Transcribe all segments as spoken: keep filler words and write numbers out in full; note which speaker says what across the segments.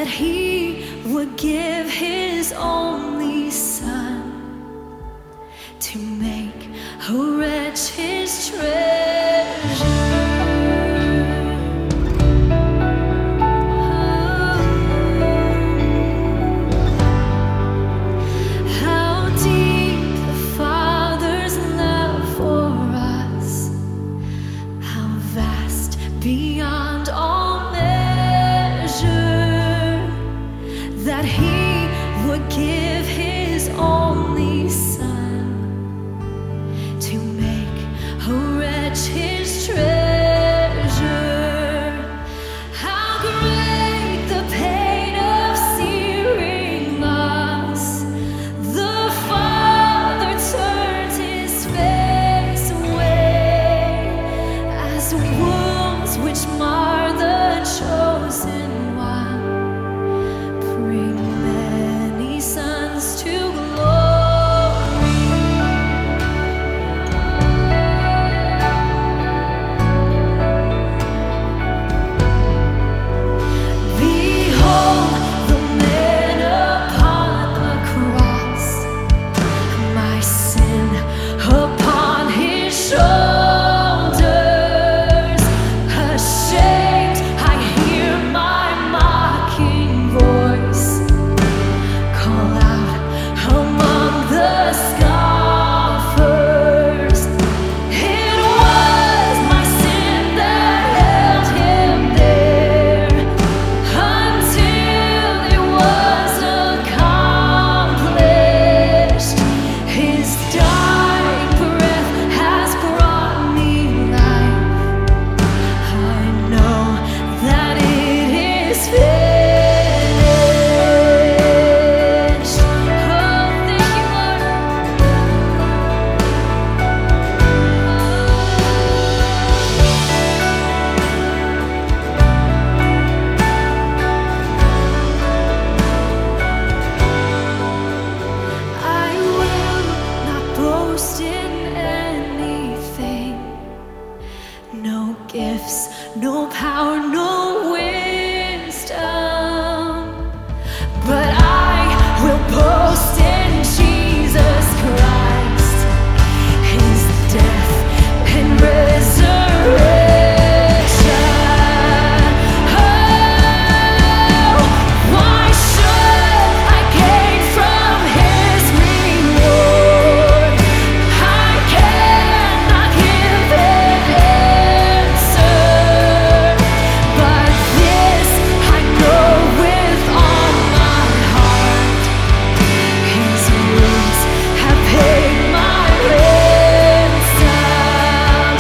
Speaker 1: that he would give his only son to make a wretch his treasure. How deep the Father's love for us, how vast beyond all measure, that he would give his only son to make a wretch his treasure. How great the pain of searing loss, the Father turns his face away, as wounds which mar the chosen one bring many sons to glory. Behold the man upon the cross, my sin upon his shoulders. Ashamed, I hear my mocking voice call out among the scoffers. It was my sin that held him there until it was accomplished. His dying breath has brought me life. I know that it is finished. Oh, thank you, Lord. I will not boast in anything, no gifts, no power, no wisdom, but I will boast in Jesus Christ, his death and resurrection. Oh, why should I gain from his reward? I cannot give an answer, but this I know with all my heart: his wounds have paid my ransom.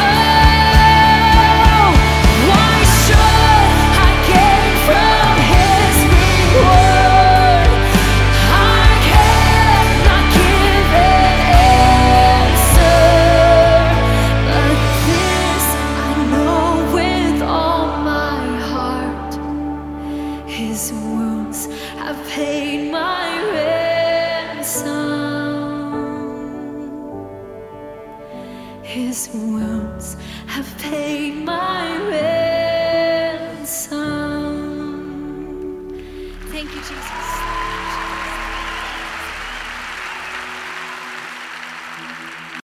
Speaker 1: Oh, why should I gain from his reward? I cannot give an answer, but this I know with all my heart: his wounds have paid my ransom. His wounds have paid my ransom. Thank you, Jesus.